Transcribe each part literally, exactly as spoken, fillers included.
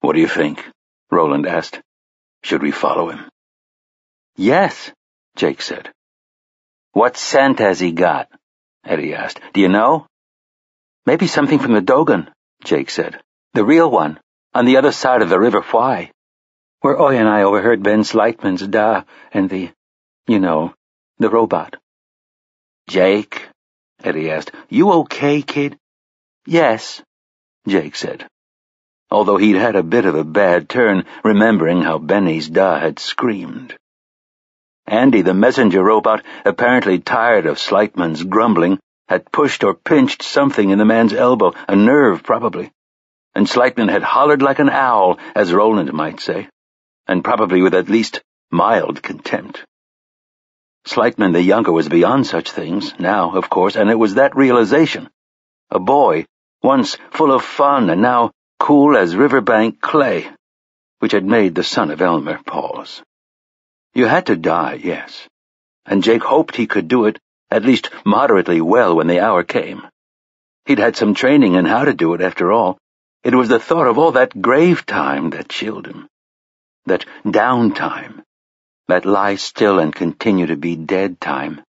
"What do you think?" Roland asked. "Should we follow him?" "Yes," Jake said. "What scent has he got?" Eddie asked. "Do you know?" "Maybe something from the Dogan," Jake said. "The real one, on the other side of the River Why, where Oy and I overheard Ben Slightman's da and the, you know, the robot." "Jake," Eddie asked, "you okay, kid?" "Yes," Jake said, although he'd had a bit of a bad turn remembering how Benny's da had screamed. Andy, the messenger robot, apparently tired of Slightman's grumbling, had pushed or pinched something in the man's elbow, a nerve probably, and Slightman had hollered like an owl, as Roland might say, and probably with at least mild contempt. Slightman the younger was beyond such things, now, of course, and it was that realization. A boy, once full of fun and now cool as riverbank clay, which had made the son of Elmer pause. You had to die, yes, and Jake hoped he could do it at least moderately well when the hour came. He'd had some training in how to do it, after all. It was the thought of all that grave time that chilled him. That down time. That lie still and continue to be dead time.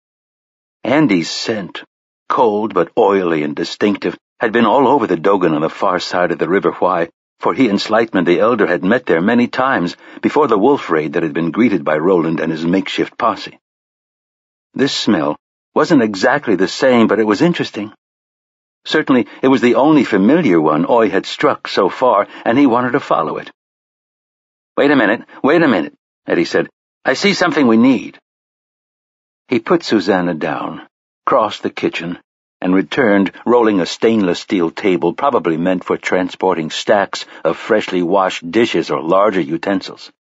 Andy's scent, cold but oily and distinctive, had been all over the Dogan on the far side of the River Why, for he and Slightman the elder had met there many times before the wolf raid that had been greeted by Roland and his makeshift posse. This smell wasn't exactly the same, but it was interesting. Certainly it was the only familiar one Oy had struck so far, and he wanted to follow it. "Wait a minute, wait a minute," Eddie said. "I see something we need." He put Susanna down, crossed the kitchen, and returned, rolling a stainless steel table probably meant for transporting stacks of freshly washed dishes or larger utensils.